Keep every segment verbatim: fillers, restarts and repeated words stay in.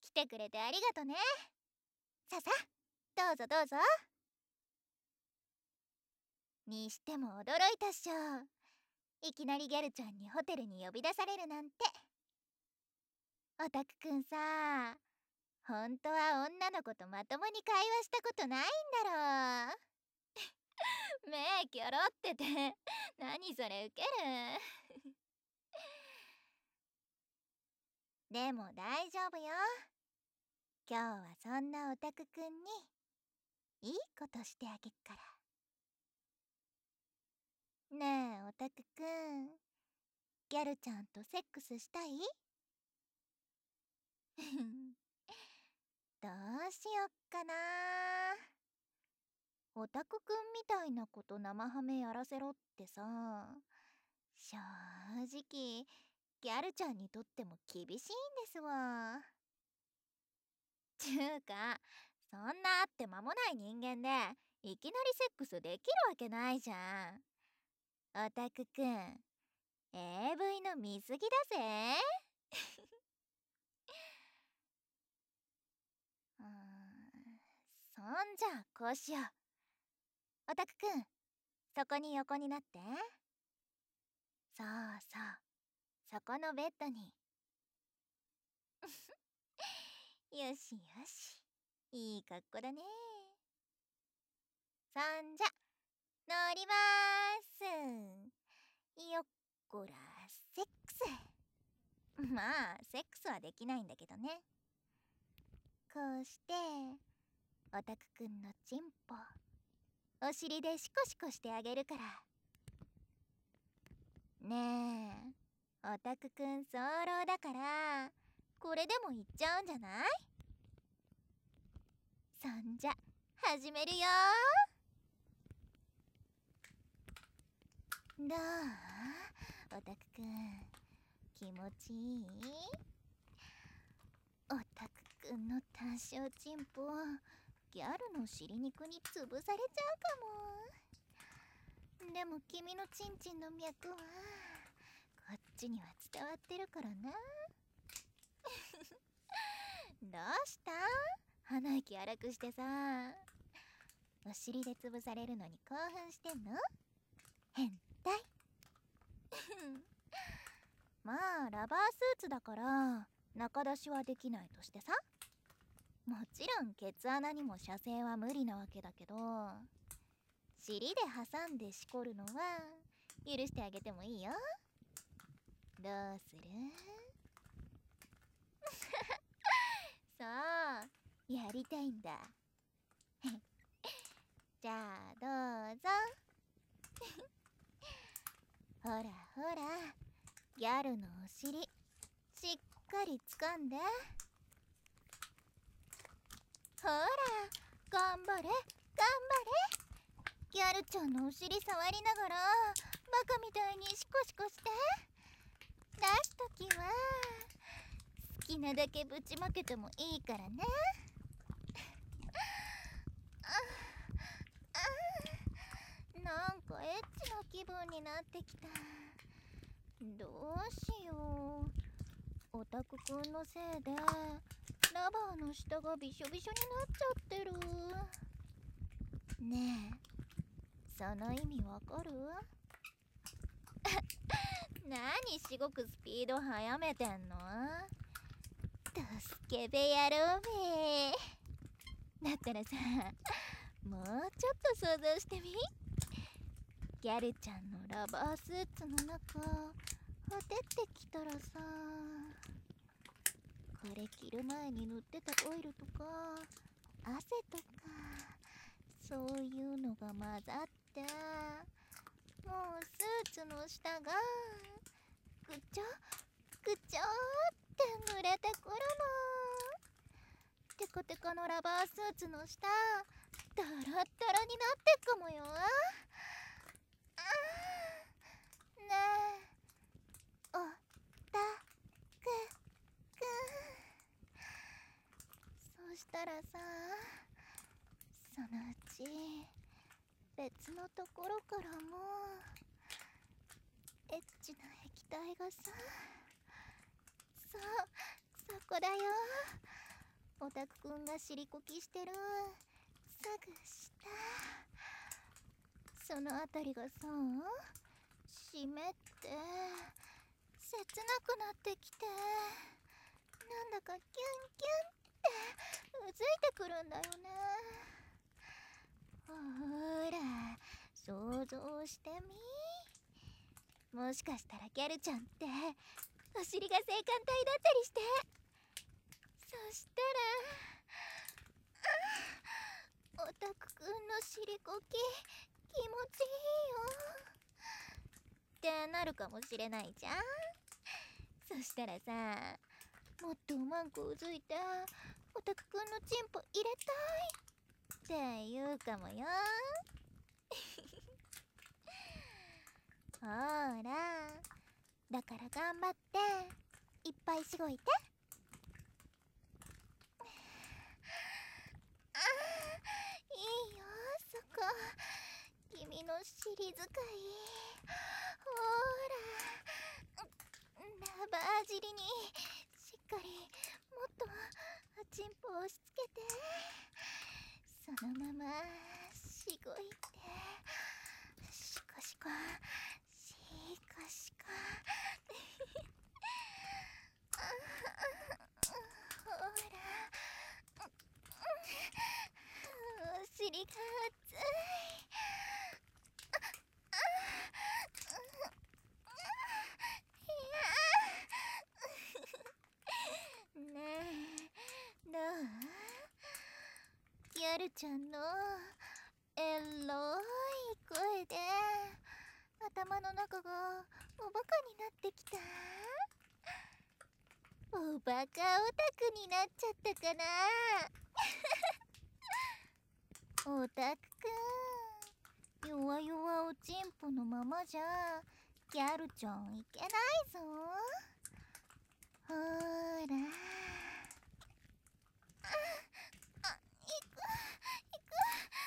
来てくれてありがとね。ささ、どうぞどうぞ。にしても驚いたっしょ。いきなりギャルちゃんにホテルに呼び出されるなんて。オタクくんさ、ほんとは女の子とまともに会話したことないんだろう。目キョロってて、何それウケる。でも大丈夫よ。今日はそんなオタクくんにいいことしてあげっから。ねえオタクくん、ギャルちゃんとセックスしたい？どうしよっかな。オタクくんみたいなこと生ハメやらせろってさ、正直ギャルちゃんにとっても厳しいんですわ。つうか、そんな会って間もない人間でいきなりセックスできるわけないじゃん。オタクくん、 エーブイ の見過ぎだぜ。うーん、そんじゃこうしよう。オタクくん、そこに横になって。そうそう、そこのベッドに。よしよし、いい格好だね。そんじゃ乗りまーす。よっこらセックス。まあセックスはできないんだけどね。こうしてオタクくんのチンポお尻でシコシコしてあげるから。ねえオタクくん早漏だからこれでもいっちゃうんじゃない？そんじゃ始めるよ。どう？オタクくん気持ちいい？オタクくんの単小チンポギャルの尻肉に潰されちゃうかも。でも君のチンチンの脈はこっちには伝わってるからな。どうした？鼻息荒くしてさ。お尻で潰されるのに興奮してんの？変態。まあラバースーツだから中出しはできないとしてさ、もちろんケツ穴にも射精は無理なわけだけど、尻で挟んでしこるのは許してあげてもいいよ。どうする？そう、やりたいんだ。じゃあどうぞ。ほらほら、ギャルのお尻しっかり掴んで。ほら頑張れ頑張れ。ギャルちゃんのお尻触りながらバカみたいにシコシコして。出すときは好きなだけぶちまけてもいいからね。なんかエッチな気分になってきた。どうしよう、オタクくんのせいでラバーの下がびしょびしょになっちゃってる。ねえ、その意味わかる？何しごくスピード速めてんの？ドスケベ野郎め。だったらさ、もうちょっと想像してみ。ギャルちゃんのラバースーツの中ほてってきたらさ、これ着る前に塗ってたオイルとか汗とかそういうのが混ざってもうスーツの下がぐちょぐちょって濡れてくるの。テカテカのラバースーツの下ダラッダラになってっかもよ。ねえおたくくん、そしたらさ、そのうち別のところからもエッチな液体がさ、そうそこだよ、 オタクくんが尻こきしてるすぐ下、そのあたりがさ、湿って切なくなってきて、なんだかキュンキュンってうずいてくるんだよね。ほーら、想像してみ。もしかしたらギャルちゃんってお尻が性感帯だったりして、そしたら、オタクくんの尻こき気持ちいいよってなるかもしれないじゃん。そしたらさ、もっとうまんこうずいてオタクくんのチンポ入れたいって言うかもよ。ほーら、だから頑張っていっぱいしごいて。あー、いいよそこ、君の尻使い。ほーら、ラバー尻にしっかりもっとチンポを押し付けて、そのまましごいて、シコシコシコシコ。ほら、お尻が熱い。ねえ、どう？ギャルちゃんのエロい声で頭の中がおバカになってきた？おバカオタクになっちゃったかな？オタクくん、弱々おちんぽのままじゃギャルちゃんいけないぞ。ほーら、あ、あ、いくいく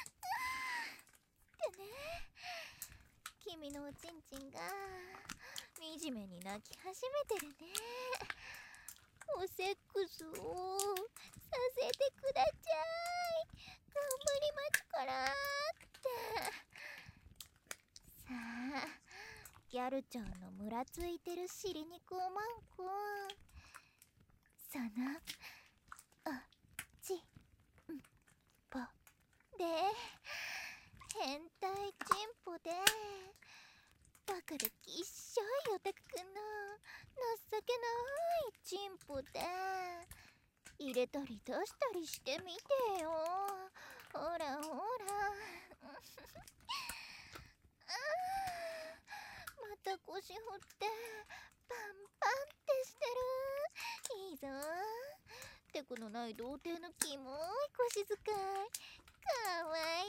ってね。君のおちんちんが惨めに泣き始めてるね。おセックスをさせてくだちゃい。頑張りますからってさあ、ギャルちゃんのムラついてる尻肉をまんこ、そのおちんぽで、変態チンポで、バカできっしょいオタクくんの情けないチンポで入れたり出したりしてみてよ。ほらほら。あー、また腰振ってパンパンってしてる。いいぞ、テクのない童貞のキモい腰使い、かわい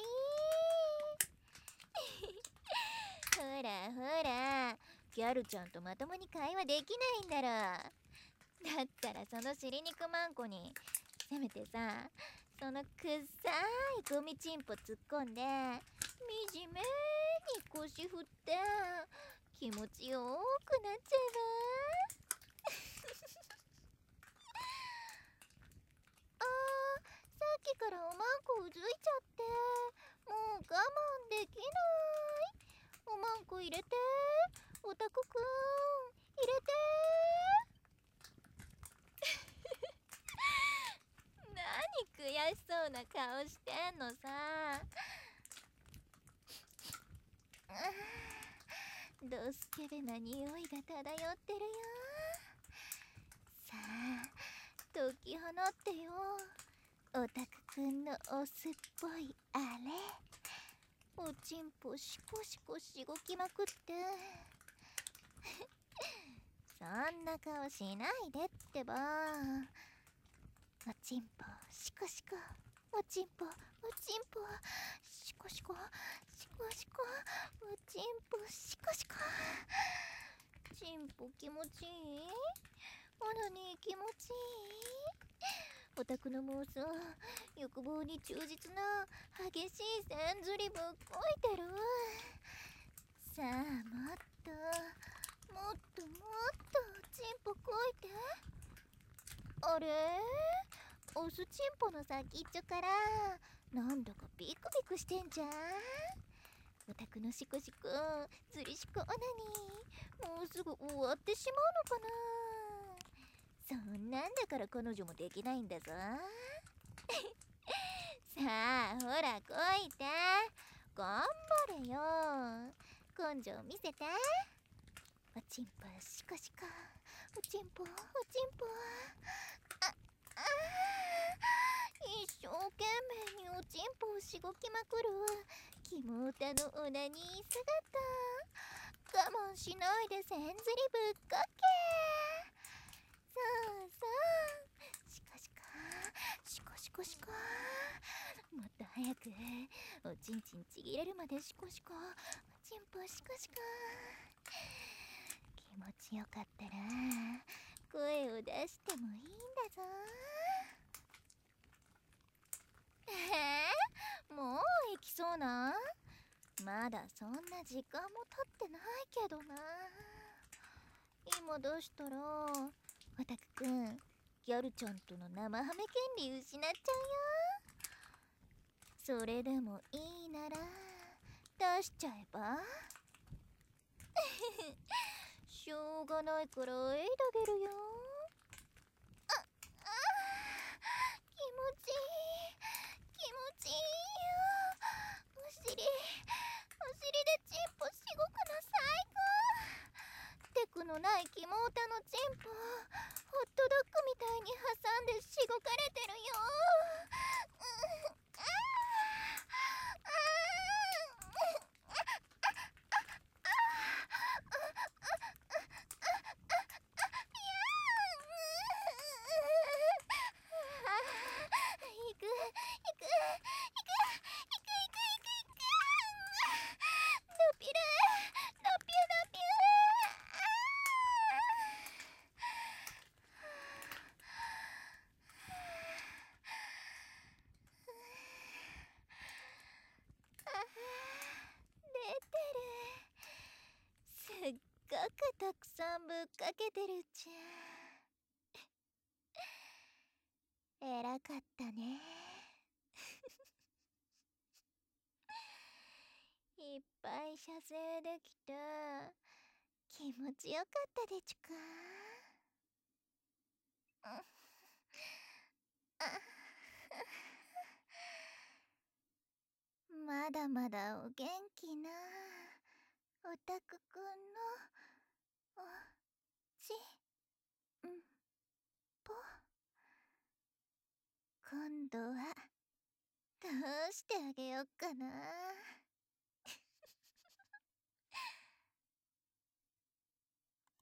い。ほらほら、ギャルちゃんとまともに会話できないんだろ。だったらその尻肉マンコにせめてさ、そのくっさいゴミチンポ突っ込んで惨めに腰振って気持ちよくなっちゃえば。あー、さっきからおまんこうずいちゃってもう我慢できない。おまんこ入れて、オタクくん入れて。何悔しそうな顔してんのさ。ドスケベな匂いが漂ってるよ。さあ、解き放ってよ、オタクくんのオスっぽいあれ。おちんぽシコシコしごきまくってそんな顔しないでってば。おちんぽシコシコ、おちんぽおちんぽシコシコシコシコ、おちんぽシコシコ。ちんぽ気持ちいい？オナニー気持ちいい？オタクの妄想、欲望に忠実な激しい線ずりぶっこいてる。さあ、もっともっともっとチンポこいて。あれ、 オスチンポの先っちょからなんだかビクビクしてんじゃん。お宅のシコシコずりしこオナニーもうすぐ終わってしまうのかな。そんなんだから彼女もできないんだぞ。さあほらこいて頑張れよ。根性見せて。おちんぽシコシコおちんぽおちんぽ。ああ一生懸命におちんぽをしごきまくるキモータのオナニー姿。我慢しないでせんずりぶっこけ。そうそうシコシコシコシコシコ。もっと早くおちんちんちぎれるまでシコシコおちんぽシコシコ。気持ちよかったら声を出してもいいんだぞ。えー、もう行きそうな。まだそんな時間も経ってないけどな。今どうしたらオタクくんギャルちゃんとの生ハメ権利失っちゃうよ。それでもいいなら出しちゃえば。しょうがないからえいだげるよ。ああ気持ちいい気持ちいいよ。お尻お尻でチンポしごくの最高。テクのないキモータのチンポホットドッグみたいに挟んでしごかれてるよ。うん、ああ行く行く行く行く行く行く。ドピルドピュドピュ。出てる。すっごくたくさんぶっかけてるじゃん。えらかったね。いっぱい射精できて気持ちよかったでちゅか。まだまだお元気なおたくくんのおちんぽ。今度はどうしてあげよっかな。